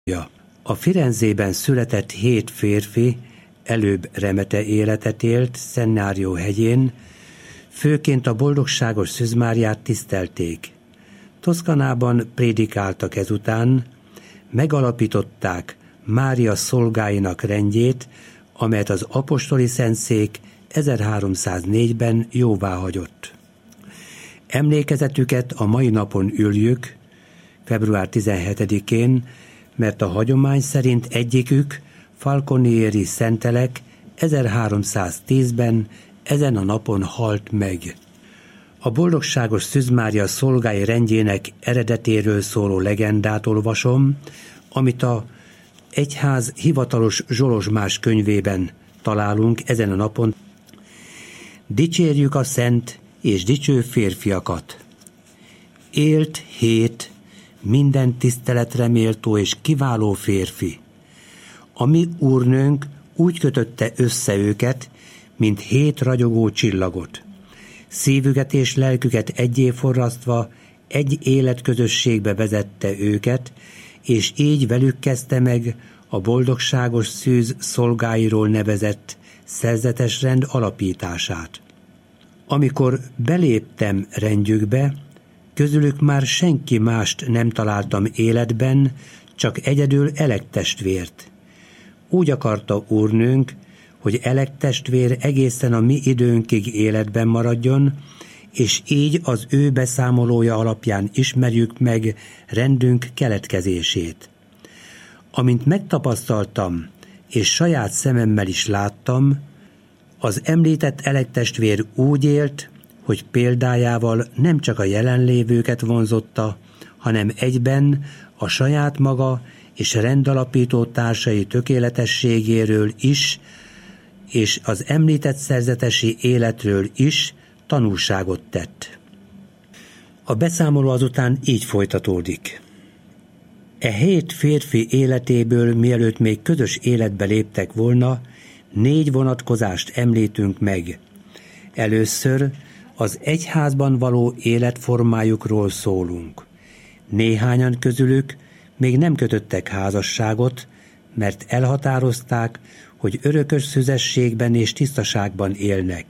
A Firenzében született 7 férfi előbb remete életet élt Szennárió hegyén, főként a boldogságos Szűz Máriát tisztelték. Toszkanában prédikáltak ezután, megalapították Mária szolgáinak rendjét, amelyet az apostoli szentszék 1304-ben jóváhagyott. Emlékezetüket a mai napon üljük, február 17-én, mert a hagyomány szerint egyikük, Falconieri Szentelek 1310-ben ezen a napon halt meg. A boldogságos Szűz Mária szolgái rendjének eredetéről szóló legendát olvasom, amit a egyház hivatalos zsolozsmás könyvében találunk ezen a napon. Dicsérjük a szent és dicső férfiakat. Élt 7 minden tiszteletre méltó és kiváló férfi. A mi úrnőnk úgy kötötte össze őket, mint 7 ragyogó csillagot. Szívüket és lelküket egyé forrasztva egy életközösségbe vezette őket, és így velük kezdte meg a boldogságos Szűz szolgáiról nevezett szerzetes rend alapítását. Amikor beléptem rendjükbe, közülük már senki mást nem találtam életben, csak egyedül Elek testvért. Úgy akarta úrnőnk, hogy Elek testvér egészen a mi időnkig életben maradjon, és így az ő beszámolója alapján ismerjük meg rendünk keletkezését. Amint megtapasztaltam, és saját szememmel is láttam, az említett Elek testvér úgy élt, hogy példájával nem csak a jelenlévőket vonzotta, hanem egyben a saját maga és rendalapító társai tökéletességéről is, és az említett szerzetesi életről is tanúságot tett. A beszámoló azután így folytatódik. E 7 férfi életéből, mielőtt még közös életbe léptek volna, 4 vonatkozást említünk meg. Először az egyházban való életformájukról szólunk. Néhányan közülük még nem kötöttek házasságot, mert elhatározták, hogy örökös szüzességben és tisztaságban élnek.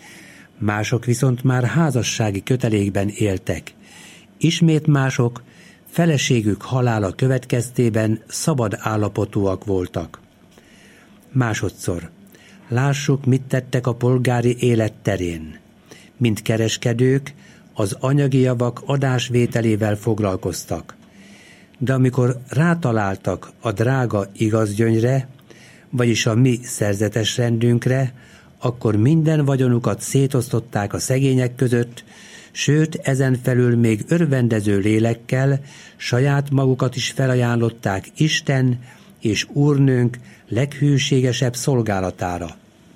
Mások viszont már házassági kötelékben éltek. Ismét mások feleségük halála következtében szabad állapotúak voltak. Másodszor, lássuk, mit tettek a polgári élet terén. Mint kereskedők, az anyagi javak adásvételével foglalkoztak. De amikor rátaláltak a drága igazgyöngyre, vagyis a mi szerzetes rendünkre, akkor minden vagyonukat szétosztották a szegények között, sőt, ezen felül még örvendező lélekkel saját magukat is felajánlották Isten és Úrnőnk leghűségesebb szolgálatára.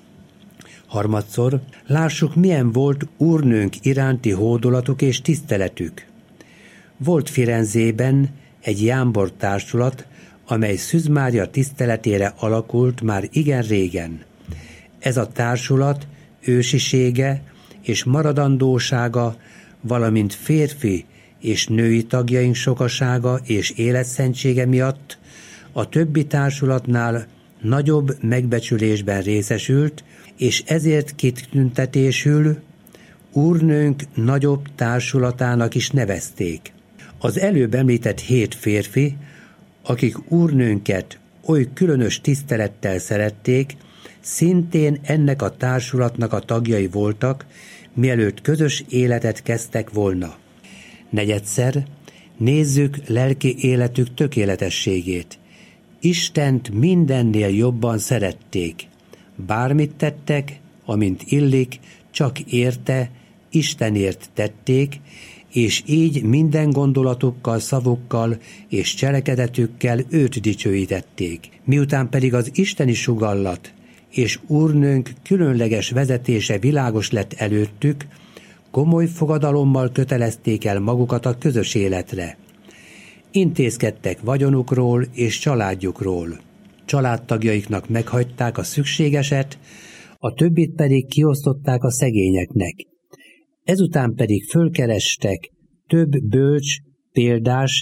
Harmadszor, lássuk, milyen volt Úrnőnk iránti hódolatuk és tiszteletük. Volt Firenzében egy jámbor társulat, amely Szűz Mária tiszteletére alakult már igen régen. Ez a társulat ősisége és maradandósága, valamint férfi és női tagjaink sokasága és életszentsége miatt a többi társulatnál nagyobb megbecsülésben részesült, és ezért kitüntetésül Úrnőnk nagyobb társulatának is nevezték. Az előbb említett 7 férfi, akik Úrnőnket oly különös tisztelettel szerették, szintén ennek a társulatnak a tagjai voltak, mielőtt közös életet kezdtek volna. Negyedszer, nézzük lelki életük tökéletességét. Istent mindennél jobban szerették. Bármit tettek, amint illik, csak érte, Istenért tették, és így minden gondolatukkal, szavukkal és cselekedetükkel őt dicsőítették. Miután pedig az isteni sugallat és Úrnőnk különleges vezetése világos lett előttük, komoly fogadalommal kötelezték el magukat a közös életre. Intézkedtek vagyonukról és családjukról. Családtagjaiknak meghagyták a szükségeset, a többit pedig kiosztották a szegényeknek. Ezután pedig fölkerestek több bölcs, példás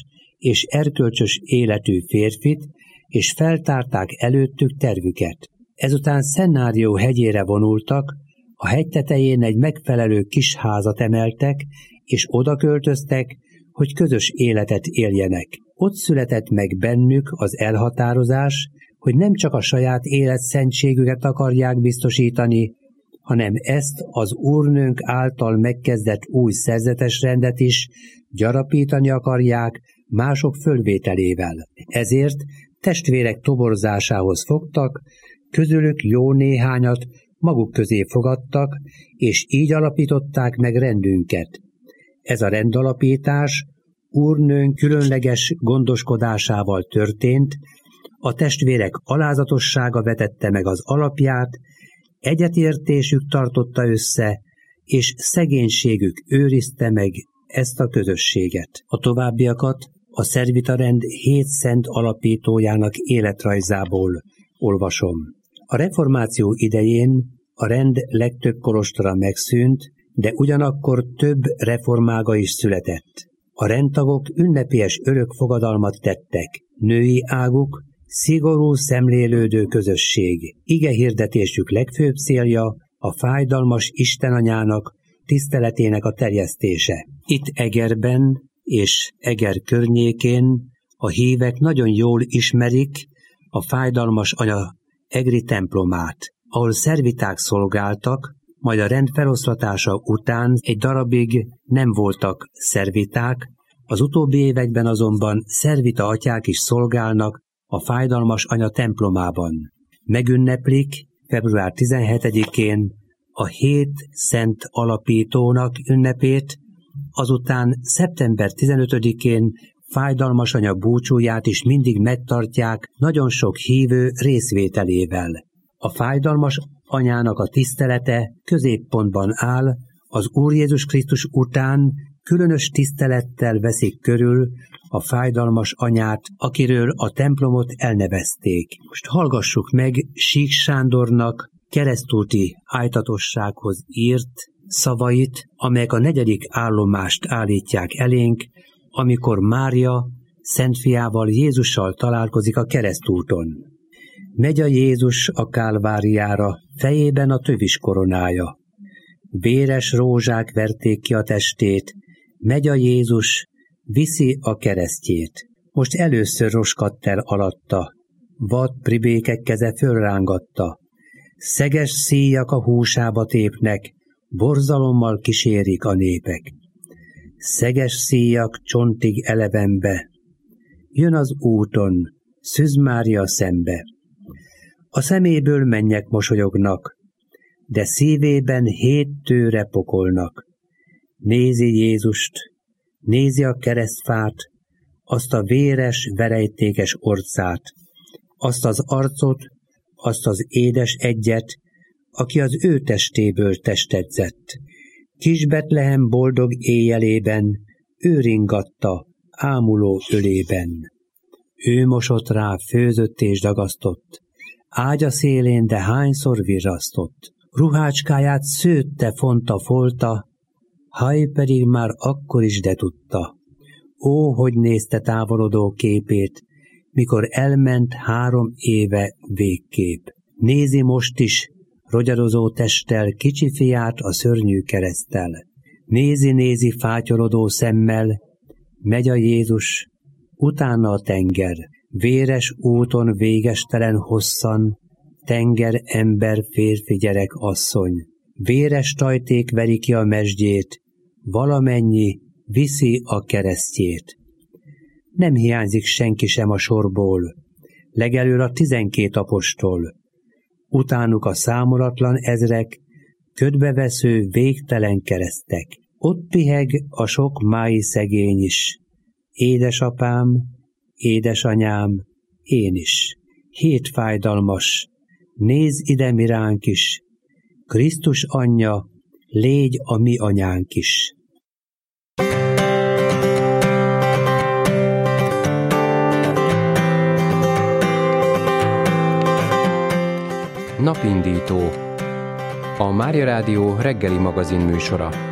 és erkölcsös életű férfit, és feltárták előttük tervüket. Ezután Szennárió hegyére vonultak, a hegy tetején egy megfelelő kis házat emeltek, és oda költöztek, hogy közös életet éljenek. Ott született meg bennük az elhatározás, hogy nem csak a saját életszentségüket akarják biztosítani, hanem ezt az Úrnőnk által megkezdett új szerzetes rendet is gyarapítani akarják mások fölvételével. Ezért testvérek toborzásához fogtak, közülük jó néhányat maguk közé fogadtak, és így alapították meg rendünket. Ez a rendalapítás Úrnőnk különleges gondoskodásával történt, a testvérek alázatossága vetette meg az alapját, egyetértésük tartotta össze, és szegénységük őrizte meg ezt a közösséget. A továbbiakat a szervita rend 7 szent alapítójának életrajzából olvasom. A reformáció idején a rend legtöbb kolostora megszűnt, de ugyanakkor több reformága is született. A rendtagok ünnepélyes örökfogadalmat tettek. Női águk szigorú szemlélődő közösség. Igehirdetésük legfőbb célja a fájdalmas Istenanyának tiszteletének a terjesztése. Itt Egerben és Eger környékén a hívek nagyon jól ismerik a fájdalmas anya egri templomát, ahol szerviták szolgáltak, majd a rend feloszlatása után egy darabig nem voltak szerviták, az utóbbi években azonban szervita atyák is szolgálnak a fájdalmas anya templomában. Megünneplik február 17-én a 7 szent alapítónak ünnepét, azután szeptember 15-én fájdalmas anya búcsúját is mindig megtartják nagyon sok hívő részvételével. A fájdalmas anyának a tisztelete középpontban áll, az Úr Jézus Krisztus után különös tisztelettel veszik körül a fájdalmas anyát, akiről a templomot elnevezték. Most hallgassuk meg Sík Sándornak keresztúti ájtatossághoz írt szavait, amelyek a 4. állomást állítják elénk, amikor Mária Szent Fiával, Jézussal találkozik a keresztúton. Megy a Jézus a Kálváriára, fejében a tövis koronája. Véres rózsák verték ki a testét, megy a Jézus, viszi a keresztjét. Most először roskadt el alatta, vad pribékek keze fölrángatta. Szeges szíjak a húsába tépnek, borzalommal kísérik a népek. Szeges szíjak csontig elevenbe, jön az úton, Szűz Mária szembe. A szeméből mennyek mosolyognak, de szívében 7 tőre pokolnak. Nézi Jézust, nézi a keresztfát, azt a véres, verejtékes orcát, azt az arcot, azt az édes egyet, aki az ő testéből testedzett. Kis Betlehem boldog éjjelében, ő ringatta, ámuló ölében. Ő mosott rá, főzött és dagasztott, ágya szélén, de hányszor virrasztott. Ruhácskáját szőtte, fonta, folta, haj pedig már akkor is de tudta. Ó, hogy nézte távolodó képét, mikor elment 3 éve végképp. Nézi most is, rogyarozó testtel, kicsi fiát a szörnyű kereszttel. Nézi fátyolodó szemmel, megy a Jézus, utána a tenger. Véres úton végestelen hosszan, tenger, ember, férfi, gyerek, asszony. Véres tajték veri ki a mezsgyét, valamennyi viszi a keresztjét. Nem hiányzik senki sem a sorból, legelőr a 12 apostol, utánuk a számolatlan ezrek, ködbevesző végtelen keresztek. Ott piheg a sok mái szegény is, édesapám, édesanyám, én is. 7 fájdalmas, nézz ide mi ránk is, Krisztus anyja, légy a mi anyánk is. Napindító. A Mária Rádió reggeli magazin műsora.